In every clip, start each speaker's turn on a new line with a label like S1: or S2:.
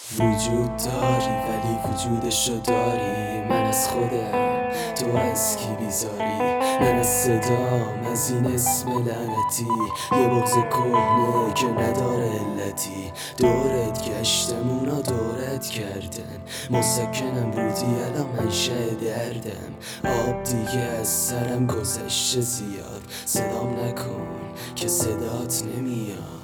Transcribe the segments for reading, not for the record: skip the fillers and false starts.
S1: وجود داری ولی وجودشو داری. من از خودم، تو از کی بیزاری؟ من از صدام، از این اسم لعنتی، یه بغض کهنه که نداره علتی. دورت گشتم اونا دورت کردن، مسکنم بودی الان منشأ دردم. آب دیگه از سرم گذشته زیاد، صدام نکن که صدات نمیاد.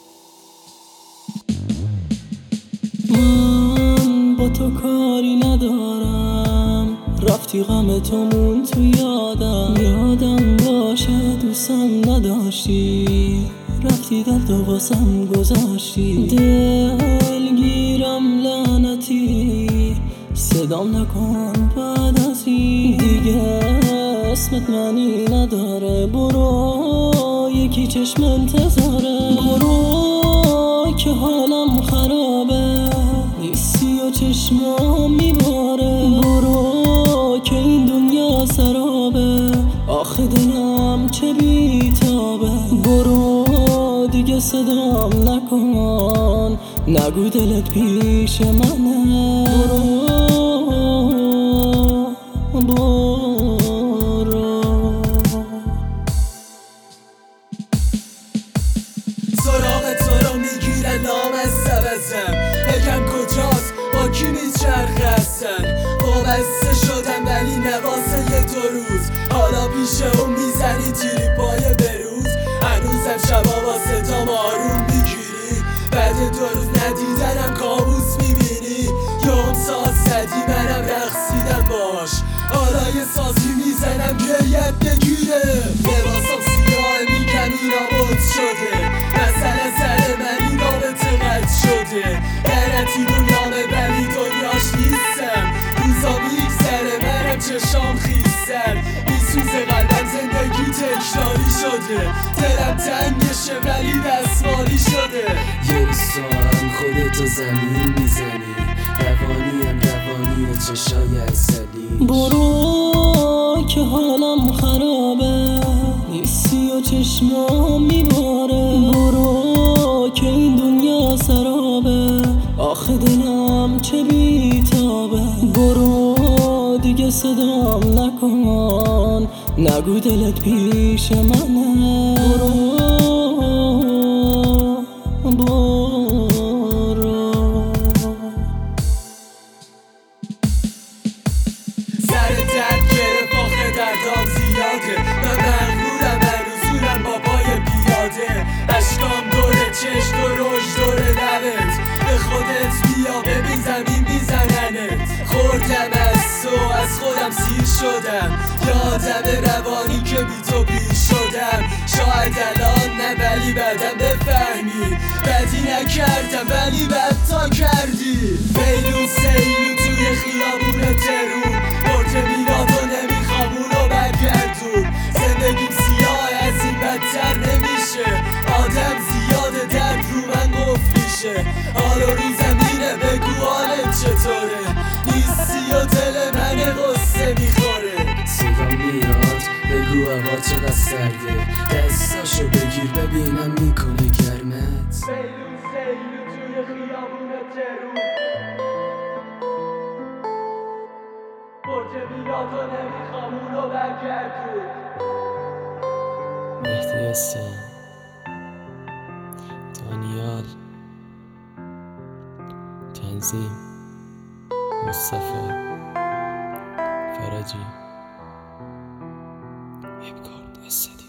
S2: من با تو کاری ندارم، رفتی غم تو مون تو یادم باشه دوستم نداشتی، رفتی دل تو واسم گذاشتی. دلگیرم لعنتی، صدام نکن بعد از این دیگه، اسمت معنی نداره. برو یکی چشم انتظاره، برو که حالم خرابه، نیستی و چشمام میباره. برو که این دنیا سرابه، آخه دلم چه بیتابه. برو دیگه صدام نکن، نگو دلت پیش منه. برو
S1: سراغ تو رو میگیره لام از سبزم، بگم کجاست با کی میچرخه هستن. وابسته شدم ولی نواسه یه دو روز، حالا پیشه اون میزنی تیری پای بروز. هنوزم شبا با ستام آروم میگیری، بعد 2 روز ندیدنم کابوس میبینی. یه ساز زدی منم رقصیدم باش، حالا یه سازی میزنم گریت بگیره. لباسم سیاه میگم اینا بود شده، مثلا سر من این رابطه قد شده. لعنتی دنیامه ولی دنیاش نیستم، روزا میگذره منم چشام خیستر. میسوزه قلبم زندگی تکراری شده، دلم تنگشه ولی دستمالی شده. یه روزا خودتو زمین میزنی، روانیم روانی چشای عسلی.
S2: برو که حالم خرابه، نیستی و چشمام میباره. برو که این دنیا سرابه، آخه دلم چه بیتابه. برو دیگه صدام نکن، نگو دلت پیش منه. برو
S1: سر درد گرفت آخه دردام زیاده، من مغرورم هنوزورم با پای پیاده. اشکام دوره چشم و رشد دوره لبت، به خودت بیا ببین زمین میزننت. خوردم از تو از خودم سیر شدم، یادم روانی که بی تو پیش شدم. شاید الان نه ولی بعدم بفهمی، بدی نکردم ولی بد تا کردی. ویلو سیلو توی خیابون ترون، برج میلاد و نمیخوام اونو برگردون. زندگیم سیاه از این بدتر نمیشه، آدم زیاده درد رو من قفل میشه. حالا رو زمینه بگو حالت چطوره، نیستی و دل من غصه میخوره. صدام میاد بگو هوا چقدر سرده، دستاشو بگیر ببینم میکنه گرمت. سیلو سیلو توی خیابون ترون، برج میلاد و نمیخوام اونو برگردون. مهدی حسین، دانیال، تنظیم مصطفی فرجی، ابکار دست